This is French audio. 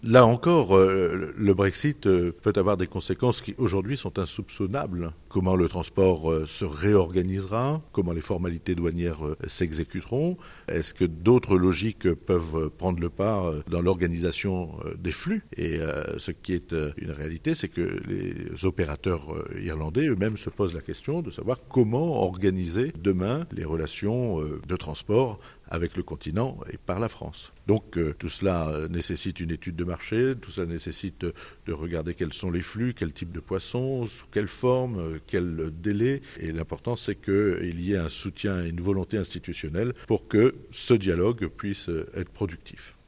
Là encore, le Brexit peut avoir des conséquences qui aujourd'hui sont insoupçonnables. Comment le transport se réorganisera, comment les formalités douanières s'exécuteront. Est-ce que d'autres logiques peuvent prendre le pas dans l'organisation des flux? Et ce qui est une réalité, c'est que les opérateurs irlandais eux-mêmes se posent la question de savoir comment organiser demain les relations de transport avec le continent et par la France. Donc tout cela nécessite une étude de marché, tout cela nécessite de regarder quels sont les flux, quel type de poissons, sous quelle forme, quel délai. Et l'important, c'est qu'il y ait un soutien et une volonté institutionnelle pour que ce dialogue puisse être productif.